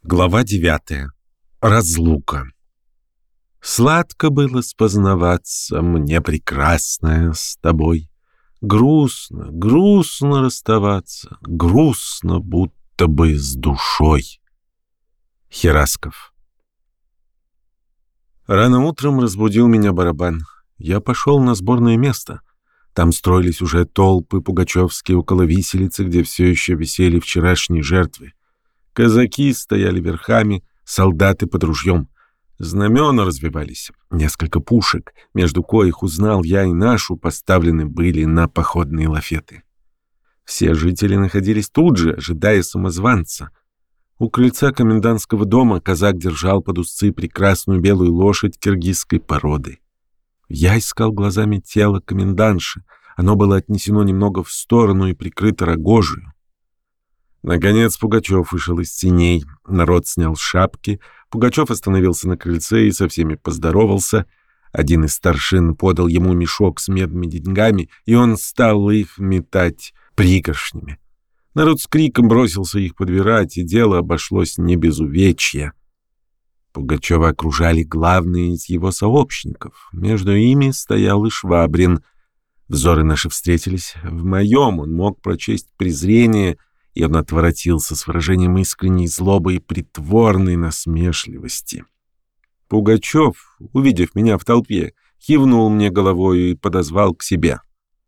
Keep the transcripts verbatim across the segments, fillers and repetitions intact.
Глава девятая. Разлука. Сладко было спознаваться, мне прекрасная с тобой. Грустно, грустно расставаться, грустно, будто бы с душой. Херасков. Рано утром разбудил меня барабан. Я пошел на сборное место. Там строились уже толпы пугачевские около виселицы, где все еще висели вчерашние жертвы. Казаки стояли верхами, солдаты под ружьем. Знамена развивались, несколько пушек, между коих узнал я и нашу, поставлены были на походные лафеты. Все жители находились тут же, ожидая самозванца. У крыльца комендантского дома казак держал под узцы прекрасную белую лошадь киргизской породы. Я искал глазами тело комендантши. Оно было отнесено немного в сторону и прикрыто рогожею. Наконец Пугачев вышел из теней. Народ снял шапки. Пугачев остановился на крыльце и со всеми поздоровался. Один из старшин подал ему мешок с медными деньгами, и он стал их метать пригоршнями. Народ с криком бросился их подбирать, и дело обошлось не без увечья. Пугачева окружали главные из его сообщников. Между ими стоял и Швабрин. Взоры наши встретились. В моем он мог прочесть презрение, и он отворотился с выражением искренней злобы и притворной насмешливости. Пугачев, увидев меня в толпе, кивнул мне головою и подозвал к себе.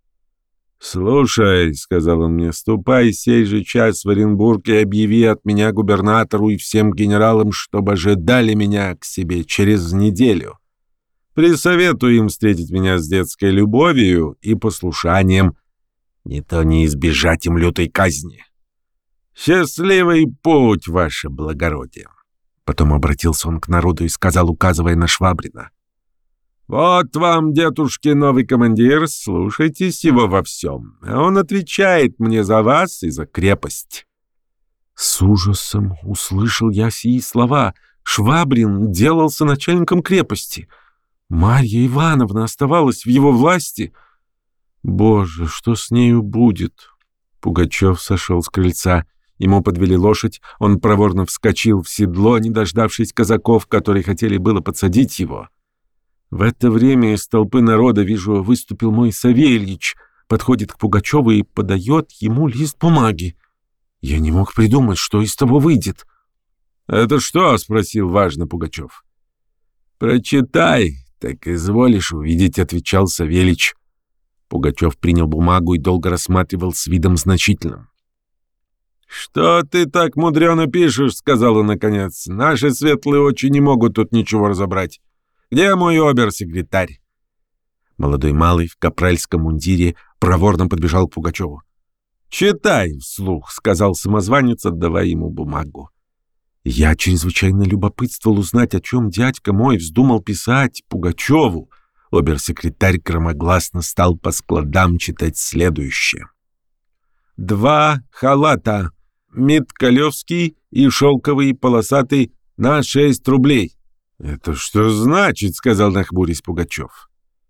«Слушай, — сказал он мне, — ступай сей же час в Оренбург и объяви от меня губернатору и всем генералам, чтобы ожидали меня к себе через неделю. Присоветуй им встретить меня с детской любовью и послушанием, не то не избежать им лютой казни. Счастливый путь, ваше благородие!» Потом обратился он к народу и сказал, указывая на Швабрина: «Вот вам, дедушки, новый командир, слушайтесь его во всем. А он отвечает мне за вас и за крепость». С ужасом услышал я сии слова. Швабрин делался начальником крепости. Марья Ивановна оставалась в его власти. Боже, что с нею будет? Пугачев сошел с крыльца. Ему подвели лошадь. Он проворно вскочил в седло, не дождавшись казаков, которые хотели было подсадить его. В это время из толпы народа, вижу, выступил мой Савельич, подходит к Пугачеву и подает ему лист бумаги. Я не мог придумать, что из того выйдет. «Это что?» — спросил важно Пугачев. «Прочитай, так изволишь увидеть», — отвечал Савельич. Пугачев принял бумагу и долго рассматривал с видом значительным. «Что ты так мудрено пишешь?» — сказал он наконец. «Наши светлые очи не могут тут ничего разобрать. Где мой обер-секретарь?» Молодой малый в капральском мундире проворно подбежал к Пугачеву. «Читай вслух», — сказал самозванец, отдавая ему бумагу. Я чрезвычайно любопытствовал узнать, о чем дядька мой вздумал писать Пугачеву. Обер-секретарь громогласно стал по складам читать следующее. «Два халата, миткалевский и шелковый полосатый, на шесть рублей». «Это что значит?» — сказал, нахмурясь, Пугачев.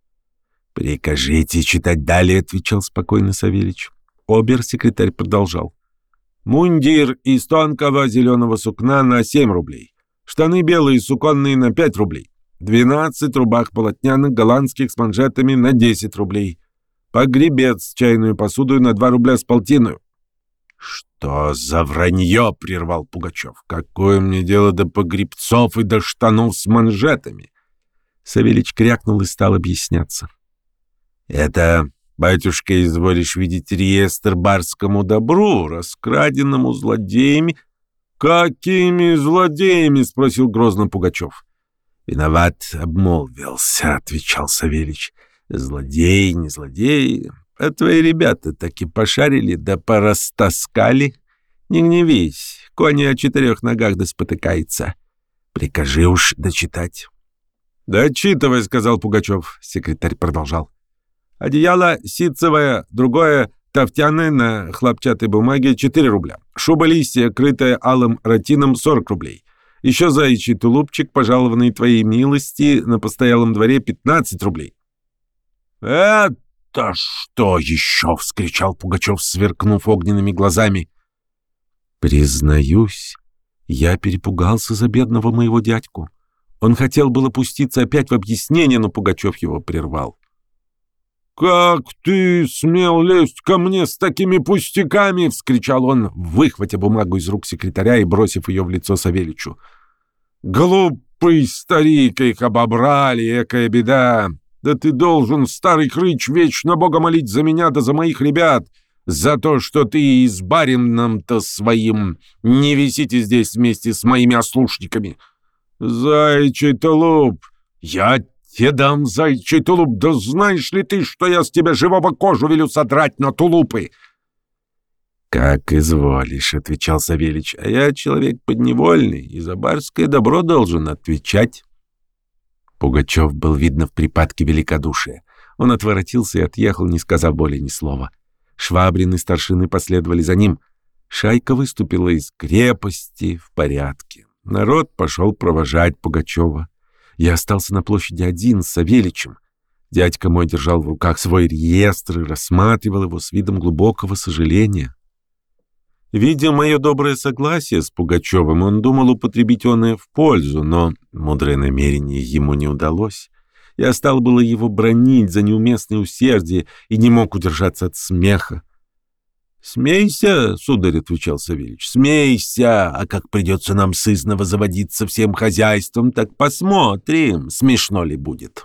«Прикажите читать далее», — отвечал спокойно Савельич. Обер-секретарь продолжал. «Мундир из тонкого зеленого сукна на семь рублей. Штаны белые суконные на пять рублей. Двенадцать рубах полотняных голландских с манжетами на десять рублей. Погребец с чайную посуду на два рубля с полтиною». «Что за вранье?» — прервал Пугачев. «Какое мне дело до погребцов и до штанов с манжетами?» Савельич крякнул и стал объясняться. «Это, батюшка, изволишь видеть реестр барскому добру, раскраденному злодеями». «Какими злодеями?» — спросил грозно Пугачев. «Виноват, обмолвился», — отвечал Савельич. «Злодеи, не злодеи. А твои ребята таки пошарили да порастаскали. Не гневись, кони о четырех ногах да спотыкается. Прикажи уж дочитать». «Дочитывай», — сказал Пугачев. Секретарь продолжал. «Одеяло ситцевое, другое тафтяное на хлопчатой бумаге четыре рубля. Шуба листья, крытая алым ратином, сорок рублей. Еще заячий тулупчик, пожалованный твоей милости, на постоялом дворе пятнадцать рублей». «Это что еще?» — вскричал Пугачев, сверкнув огненными глазами. «Признаюсь, Я перепугался за бедного моего дядьку. Он хотел было пуститься опять в объяснение, но Пугачев его прервал. «Как ты смел лезть ко мне с такими пустяками?» — вскричал он, выхватя бумагу из рук секретаря и бросив ее в лицо Савельичу. «Глупый старик, их обобрали, экая беда! Да ты должен, старый хрыч, вечно Бога молить за меня да за моих ребят, за то, что ты и с барином-то своим не висите здесь вместе с моими ослушниками. Зайчий тулуп! Я тебе дам зайчий тулуп! Да знаешь ли ты, что я с тебя живого кожу велю содрать на тулупы?» «Как изволишь», — отвечал Савельич, — «а я человек подневольный, и за барское добро должен отвечать». Пугачев был, видно, в припадке великодушия. Он отворотился и отъехал, не сказав более ни слова. Швабрин и старшины последовали за ним. Шайка выступила из крепости в порядке. Народ пошел провожать Пугачева. Я остался на площади один с Савельичем. Дядька мой держал в руках свой реестр и рассматривал его с видом глубокого сожаления. Видя мое доброе согласие с Пугачевым, он думал употребить оное в пользу, но мудрое намерение ему не удалось. Я стал было его бранить за неуместное усердие и не мог удержаться от смеха. «Смейся, сударь», — отвечал Савельич, — «смейся, а как придется нам сызново заводиться всем хозяйством, так посмотрим, смешно ли будет».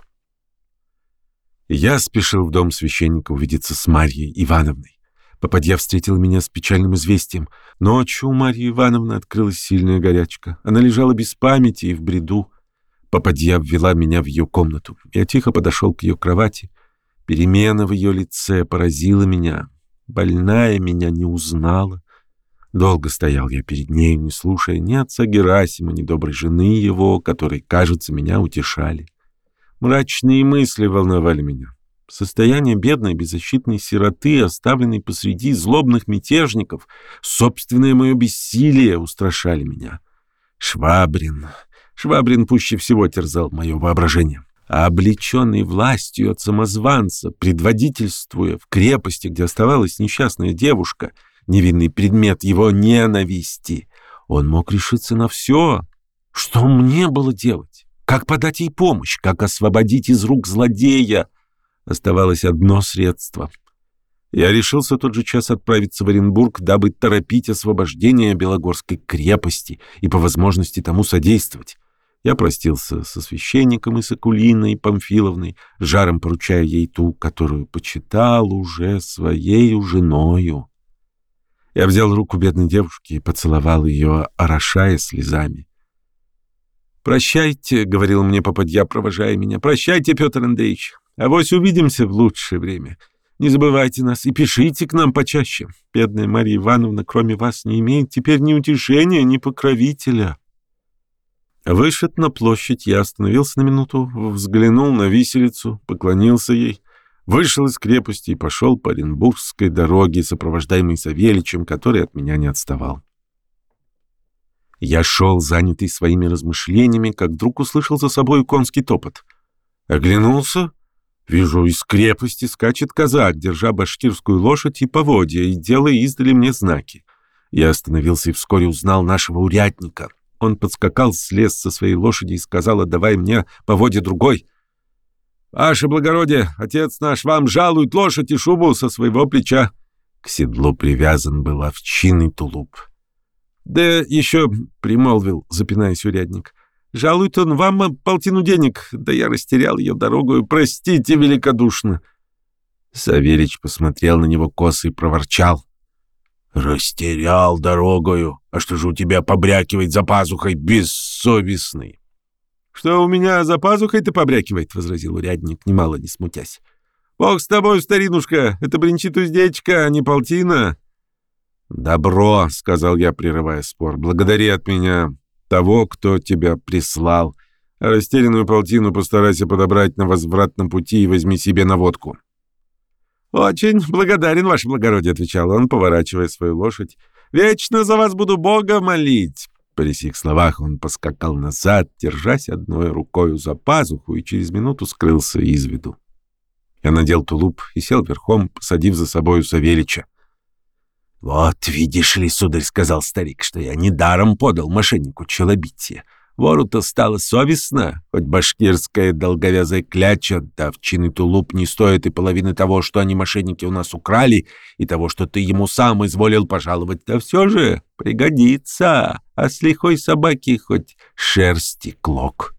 Я спешил в дом священника увидеться с Марьей Ивановной. Попадья встретила меня с печальным известием. Ночью у Марьи Ивановны открылась сильная горячка. Она лежала без памяти и в бреду. Попадья ввела меня в ее комнату. Я тихо подошел к ее кровати. Перемена в ее лице поразила меня. Больная меня не узнала. Долго стоял я перед нею, не слушая ни отца Герасима, ни доброй жены его, которые, кажется, меня утешали. Мрачные мысли волновали меня. Состояние бедной беззащитной сироты, оставленной посреди злобных мятежников, собственное мое бессилие устрашали меня. Швабрин... Швабрин пуще всего терзал мое воображение. А облеченный властью от самозванца, предводительствуя в крепости, где оставалась несчастная девушка, невинный предмет его ненависти, он мог решиться на все. Что мне было делать? Как подать ей помощь? Как освободить из рук злодея? Оставалось одно средство. Я решился в тот же час отправиться в Оренбург, дабы торопить освобождение Белогорской крепости и по возможности тому содействовать. Я простился со священником и с Акулиной Памфиловной, жаром поручая ей ту, которую почитал уже своею женою. Я взял руку бедной девушки и поцеловал ее, орошая слезами. «Прощайте», — говорил мне попадья, провожая меня, — «прощайте, Петр Андреевич, авось увидимся в лучшее время. Не забывайте нас и пишите к нам почаще. Бедная Марья Ивановна, кроме вас, не имеет теперь ни утешения, ни покровителя». Вышед на площадь, я остановился на минуту, взглянул на виселицу, поклонился ей, вышел из крепости и пошел по Оренбургской дороге, сопровождаемый Савельичем, который от меня не отставал. Я шел, занятый своими размышлениями, как вдруг услышал за собой конский топот. Оглянулся. Вижу, из крепости скачет казак, держа башкирскую лошадь и поводья, и делая издали мне знаки. Я остановился и вскоре узнал нашего урядника. Он подскакал, слез со своей лошади и сказал, отдавая мне поводья другой: «Ваше благородие, отец наш вам жалует лошадь и шубу со своего плеча». К седлу привязан был овчинный тулуп. «Да еще, — примолвил, запинаясь урядник, — жалует он вам полтину денег, да я растерял ее дорогою, простите великодушно». Савельич посмотрел на него косо и проворчал: «Растерял дорогою? А что же у тебя побрякивает за пазухой, бессовестный?» «Что у меня за пазухой-то побрякивает?» — возразил урядник, немало не смутясь. «Бог с тобой, старинушка, это бренчит уздечка, а не полтина». «Добро», — сказал я, прерывая спор, — «благодари от меня того, кто тебя прислал, а растерянную полтину постарайся подобрать на возвратном пути и возьми себе на водку». «Очень благодарен, ваше благородие», — отвечал он, поворачивая свою лошадь. «Вечно за вас буду Бога молить». При сих словах он поскакал назад, держась одной рукою за пазуху, и через минуту скрылся из виду. Я надел тулуп и сел верхом, посадив за собою Савельича. «Вот видишь ли, сударь, — сказал старик, — что я недаром подал мошеннику челобитие. Вору-то стало совестно, хоть башкирская долговязая кляча, да овчинный тулуп не стоит и половины того, что они, мошенники, у нас украли, и того, что ты ему сам изволил пожаловать, да все же пригодится, а с лихой собаки хоть шерсти клок».